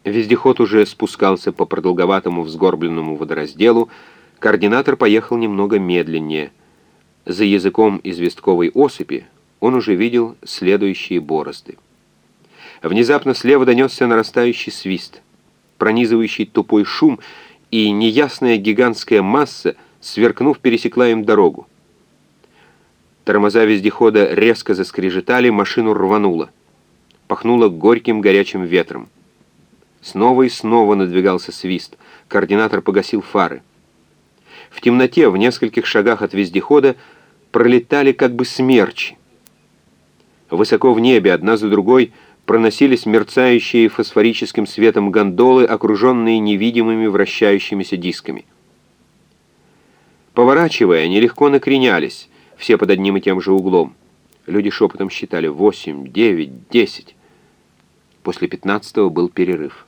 Вездеход уже спускался по продолговатому взгорбленному водоразделу, координатор поехал немного медленнее. За языком известковой осыпи он уже видел следующие борозды. Внезапно слева донесся нарастающий свист, пронизывающий тупой шум, и неясная гигантская масса, сверкнув, пересекла им дорогу. Тормоза вездехода резко заскрежетали, машину рвануло. Пахнуло горьким горячим ветром. Снова и снова надвигался свист. Координатор погасил фары. В темноте, в нескольких шагах от вездехода, пролетали как бы смерчи. Высоко в небе, одна за другой, проносились мерцающие фосфорическим светом гондолы, окруженные невидимыми вращающимися дисками. Поворачивая, они легко накренялись, все под одним и тем же углом. Люди шепотом считали 8, 9, 10. После 15-го был перерыв.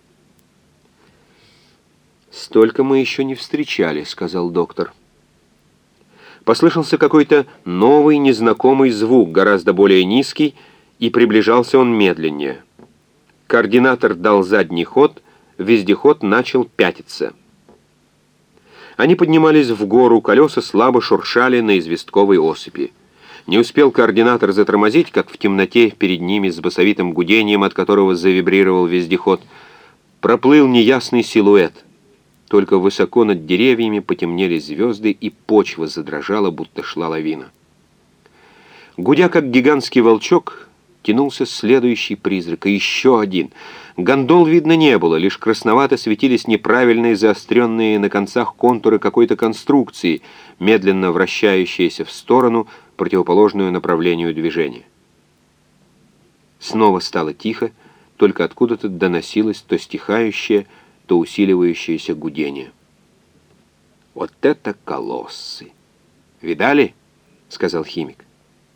«Столько мы еще не встречали», — сказал доктор. Послышался какой-то новый, незнакомый звук, гораздо более низкий, и приближался он медленнее. Координатор дал задний ход, вездеход начал пятиться. Они поднимались в гору, колеса слабо шуршали на известковой осыпи. Не успел координатор затормозить, как в темноте перед ними с басовитым гудением, от которого завибрировал вездеход, проплыл неясный силуэт. Только высоко над деревьями потемнели звезды, и почва задрожала, будто шла лавина. Гудя, как гигантский волчок, тянулся следующий призрак, и еще один. Гондол видно не было, лишь красновато светились неправильные заостренные на концах контуры какой-то конструкции, медленно вращающиеся в сторону, противоположную направлению движения. Снова стало тихо, только откуда-то доносилось то стихающее, то усиливающееся гудение. «Вот это колоссы! Видали?» — сказал химик.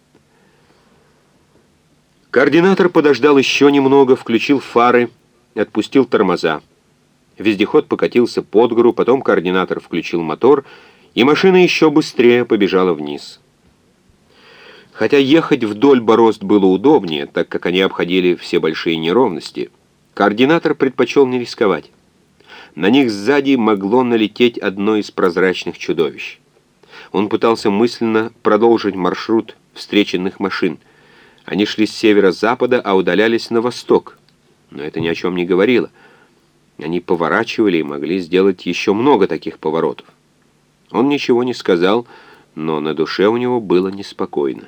Координатор подождал еще немного, включил фары, отпустил тормоза. Вездеход покатился под гору, потом координатор включил мотор, и машина еще быстрее побежала вниз. Хотя ехать вдоль борозд было удобнее, так как они обходили все большие неровности, координатор предпочел не рисковать. На них сзади могло налететь одно из прозрачных чудовищ. Он пытался мысленно продолжить маршрут встреченных машин. Они шли с северо-запада, а удалялись на восток. Но это ни о чем не говорило. Они поворачивали и могли сделать еще много таких поворотов. Он ничего не сказал, но на душе у него было неспокойно.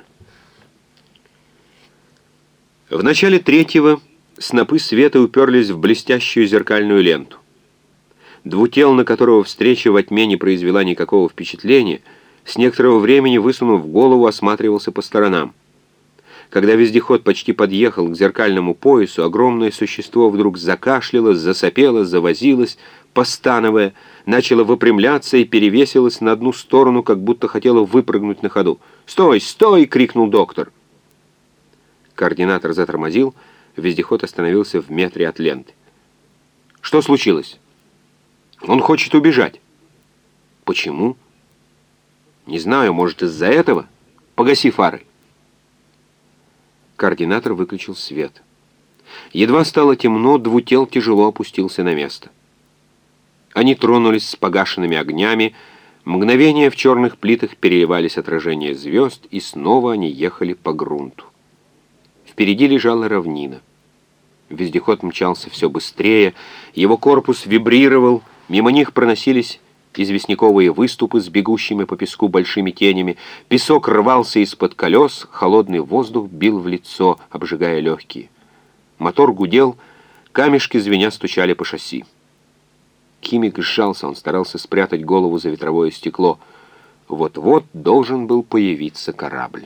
В начале третьего снопы света уперлись в блестящую зеркальную ленту. Двутел, на которого встреча во тьме не произвела никакого впечатления, с некоторого времени, высунув голову, осматривался по сторонам. Когда вездеход почти подъехал к зеркальному поясу, огромное существо вдруг закашляло, засопело, завозилось, постановая, начало выпрямляться и перевесилось на одну сторону, как будто хотело выпрыгнуть на ходу. «Стой! Стой!» — крикнул доктор. Координатор затормозил, вездеход остановился в метре от ленты. «Что случилось?» «Он хочет убежать». «Почему?» «Не знаю, может, из-за этого? Погаси фары». Координатор выключил свет. Едва стало темно, двутел тяжело опустился на место. Они тронулись с погашенными огнями, мгновения в черных плитах переливались отражения звезд, и снова они ехали по грунту. Впереди лежала равнина. Вездеход мчался все быстрее, его корпус вибрировал, мимо них проносились известняковые выступы с бегущими по песку большими тенями, песок рвался из-под колес, холодный воздух бил в лицо, обжигая легкие. Мотор гудел, камешки звеня стучали по шасси. Химик сжался, он старался спрятать голову за ветровое стекло. Вот-вот должен был появиться корабль.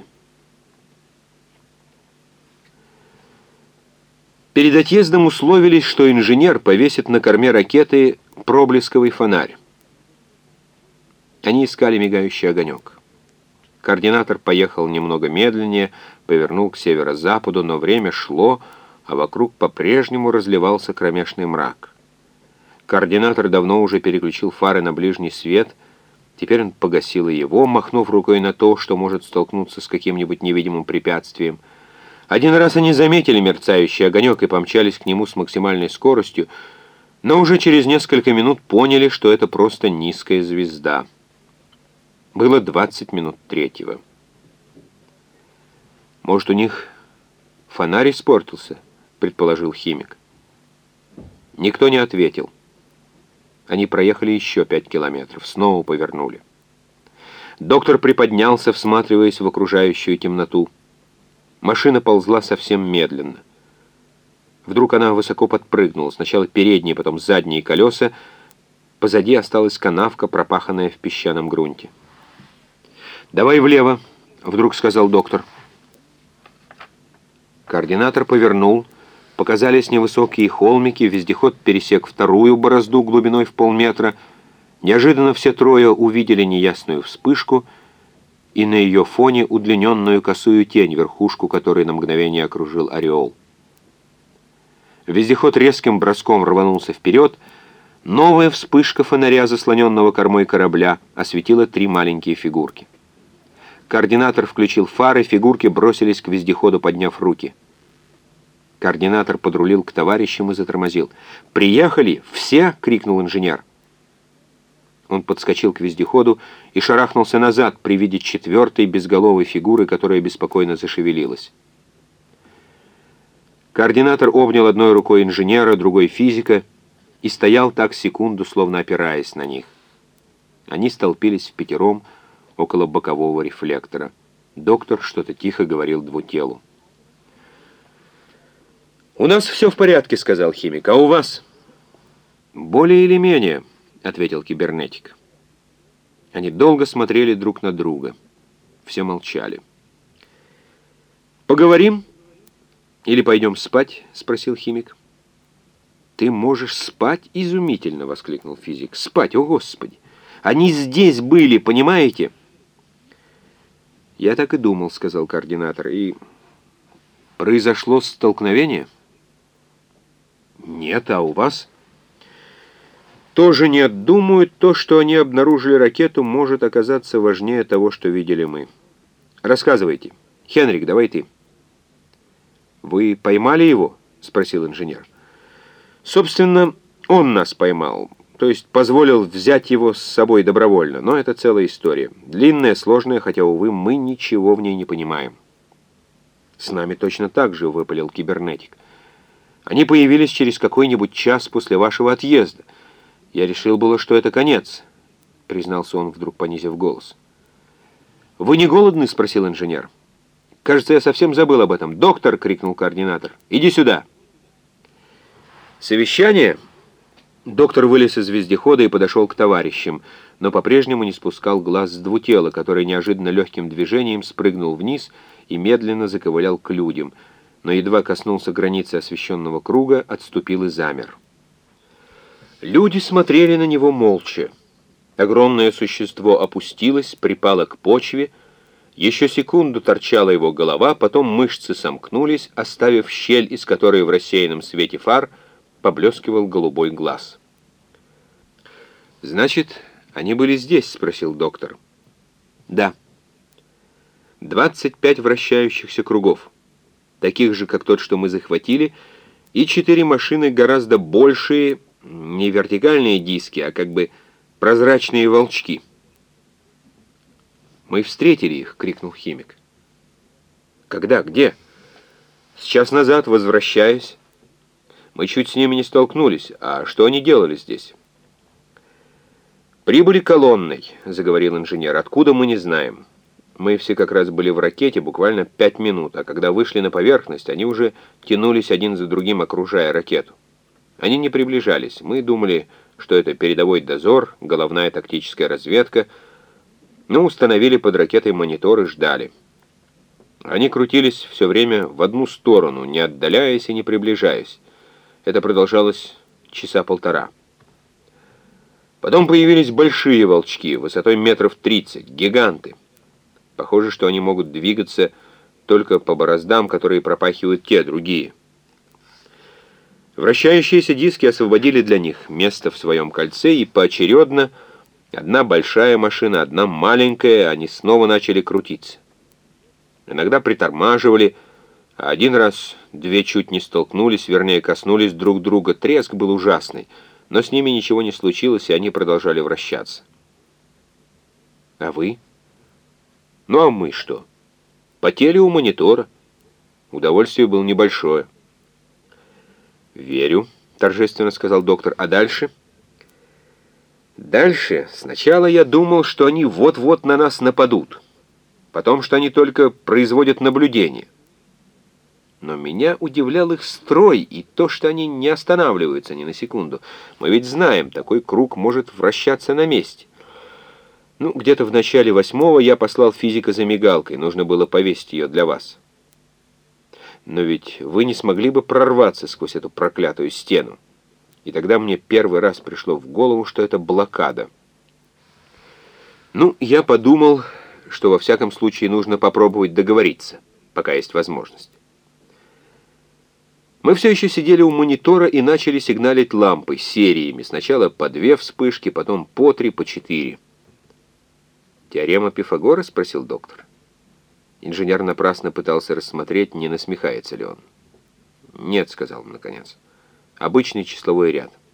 Перед отъездом условились, что инженер повесит на корме ракеты проблесковый фонарь. Они искали мигающий огонек. Координатор поехал немного медленнее, повернул к северо-западу, но время шло, а вокруг по-прежнему разливался кромешный мрак. Координатор давно уже переключил фары на ближний свет, теперь он погасил и его, махнув рукой на то, что может столкнуться с каким-нибудь невидимым препятствием. Один раз они заметили мерцающий огонек и помчались к нему с максимальной скоростью, Но уже через несколько минут поняли, что это просто низкая звезда. Было 20 минут третьего. «Может, у них фонарь испортился?» — предположил химик. Никто не ответил. Они проехали еще 5 километров, снова повернули. Доктор приподнялся, всматриваясь в окружающую темноту. Машина ползла совсем медленно. Вдруг она высоко подпрыгнула. Сначала передние, потом задние колеса. Позади осталась канавка, пропаханная в песчаном грунте. «Давай влево», — вдруг сказал доктор. Координатор повернул. Показались невысокие холмики. Вездеход пересек вторую борозду глубиной в полметра. Неожиданно все трое увидели неясную вспышку и на ее фоне удлиненную косую тень, верхушку которой на мгновение окружил ореол. Вездеход резким броском рванулся вперед. Новая вспышка фонаря, заслоненного кормой корабля, осветила 3 маленькие фигурки. Координатор включил фары, фигурки бросились к вездеходу, подняв руки. Координатор подрулил к товарищам и затормозил. «Приехали! Все!» — крикнул инженер. Он подскочил к вездеходу и шарахнулся назад при виде 4-й безголовой фигуры, которая беспокойно зашевелилась. Координатор обнял одной рукой инженера, другой физика и стоял так секунду, словно опираясь на них. Они столпились впятером около бокового рефлектора. Доктор что-то тихо говорил двутелу. «У нас все в порядке», — сказал химик. «А у вас?» «Более или менее», — ответил кибернетик. Они долго смотрели друг на друга. Все молчали. «Поговорим? Или пойдем спать?» — спросил химик. «Ты можешь спать?» — изумительно воскликнул физик. «Спать, о Господи! Они здесь были, понимаете?» «Я так и думал», — сказал координатор. «И произошло столкновение?» «Нет, а у вас?» «Тоже нет. Думаю, то, что они обнаружили ракету, может оказаться важнее того, что видели мы. Рассказывайте. Хенрик, давай ты». «Вы поймали его?» — спросил инженер. «Собственно, он нас поймал. То есть позволил взять его с собой добровольно. Но это целая история. Длинная, сложная, хотя, увы, мы ничего в ней не понимаем». «С нами точно так же», — выпалил кибернетик. «Они появились через какой-нибудь час после вашего отъезда. Я решил было, что это конец», — признался он, вдруг понизив голос. «Вы не голодны?» — спросил инженер. «Кажется, я совсем забыл об этом. Доктор!» — крикнул координатор. «Иди сюда!» «Совещание?» Доктор вылез из вездехода и подошел к товарищам, но по-прежнему не спускал глаз с двутела, который неожиданно легким движением спрыгнул вниз и медленно заковылял к людям, но едва коснулся границы освещенного круга, отступил и замер. Люди смотрели на него молча. Огромное существо опустилось, припало к почве. Еще секунду торчала его голова, потом мышцы сомкнулись, оставив щель, из которой в рассеянном свете фар поблескивал голубой глаз. «Значит, они были здесь?» — спросил доктор. «Да. 25 вращающихся кругов, таких же, как тот, что мы захватили, и 4 машины гораздо большие, не вертикальные диски, а как бы прозрачные волчки». «Мы встретили их!» — крикнул химик. «Когда? Где?» «С час назад, возвращаясь. Мы чуть с ними не столкнулись. А что они делали здесь?» «Прибыли колонной», — заговорил инженер. «Откуда, мы не знаем. Мы все как раз были в ракете буквально 5 минут, а когда вышли на поверхность, они уже тянулись один за другим, окружая ракету. Они не приближались. Мы думали, что это передовой дозор, головная тактическая разведка, но установили под ракетой монитор и ждали. Они крутились все время в одну сторону, не отдаляясь и не приближаясь. Это продолжалось часа полтора. Потом появились большие волчки, высотой метров 30, гиганты. Похоже, что они могут двигаться только по бороздам, которые пропахивают те, другие. Вращающиеся диски освободили для них место в своем кольце, и поочередно одна большая машина, одна маленькая, они снова начали крутиться. Иногда притормаживали, а один раз 2 чуть не столкнулись, вернее, коснулись друг друга. Треск был ужасный. но с ними ничего не случилось, и они продолжали вращаться. А вы? Ну а мы что? Потели у монитора. Удовольствие было небольшое. «Верю», — торжественно сказал доктор. «А дальше?» «Дальше сначала я думал, что они вот-вот на нас нападут. Потом, что они только производят наблюдение. Но меня удивлял их строй и то, что они не останавливаются ни на секунду. Мы ведь знаем, такой круг может вращаться на месте. Ну, где-то в начале 8-го я послал физика за мигалкой. Нужно было повесить ее для вас. Но ведь вы не смогли бы прорваться сквозь эту проклятую стену. И тогда мне первый раз пришло в голову, что это блокада. Ну, я подумал, что во всяком случае нужно попробовать договориться, пока есть возможность. Мы все еще сидели у монитора и начали сигналить лампы сериями. Сначала по 2 вспышки, потом по 3, по 4. «Теорема Пифагора?» — спросил доктор. Инженер напрасно пытался рассмотреть, не насмехается ли он. «Нет», — сказал он наконец. «Обычный числовой ряд».